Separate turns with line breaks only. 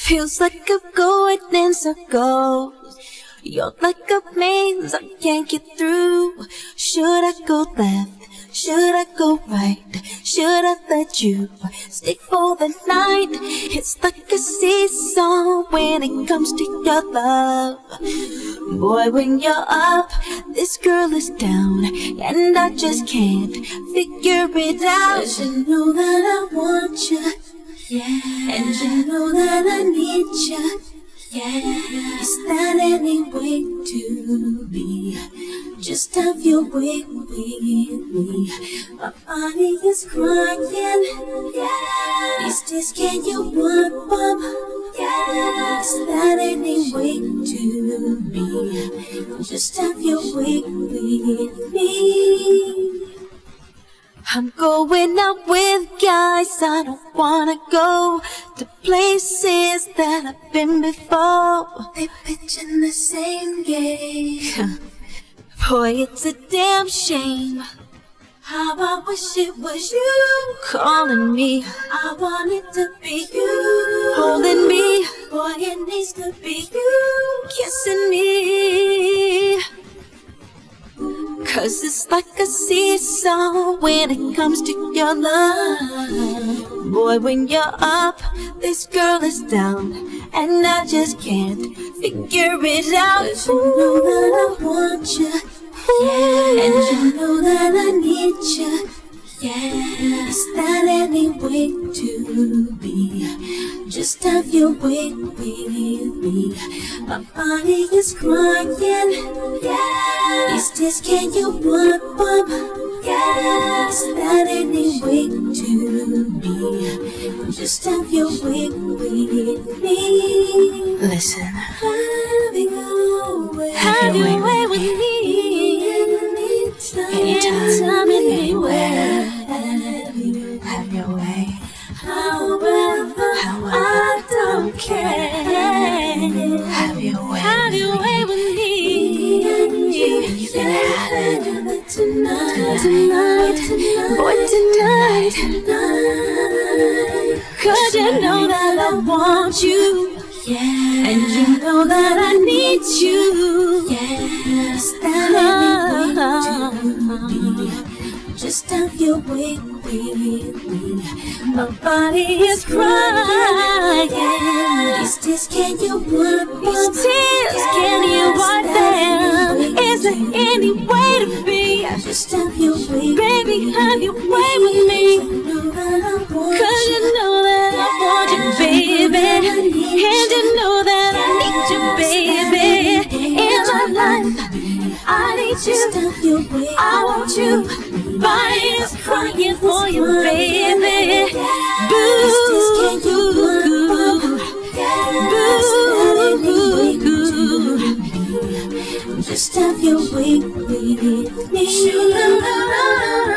Feels like I'm going in circles. You're like a maze I can't get through. Should I go left? Should I go right? Should I let you stay for the night? It's like a seesaw when it comes to your love. Boy, when you're up, this girl is down, and I just can't figure it out. 'Cause you know that I want you, yeah, and you know that I need you, yeah. Is that any way to be? Just have your way with me. My body is crying, yeah. These days can you warm up, yeah. Is that any way to be? Just have your way with me. I'm going out with guys I don't wanna go to places that I've been before. They pitch in the same game. Boy, it's a damn shame. How I wish it was you calling me. I want it to be you holding me. Boy, it needs to be you kissing me. 'Cause it's like a seesaw when it comes to your love. Boy, when you're up, this girl is down, and I just can't figure it out. 'Cause you know that I want you, yeah, and you know that I need you, yeah. Is that any way to be? Just have your way with me. My body is crying, yeah. These days can you warm up, yeah. Is that any way to be? Just have your way with me.
Listen.
Have your way with me. Anytime, anywhere.
Have your way.
However, I don't care.
Have your way.
Have your way with me.
You can have it
tonight. Boy, tonight. 'Cause you know that I want you, yeah, and you know that I need you, yeah. Is that any way to be? Just have your way with me. My body is crying. These tears, can you wipe them? These tears, can you wipe them? Is there any way to be? Just have your way, baby, have your way with me. 'Cause you know that I want you, baby, and you know that I need you, baby, in my life. I need you, I want you. Body is crying for you, baby. Boo, boo. Just have your way with me.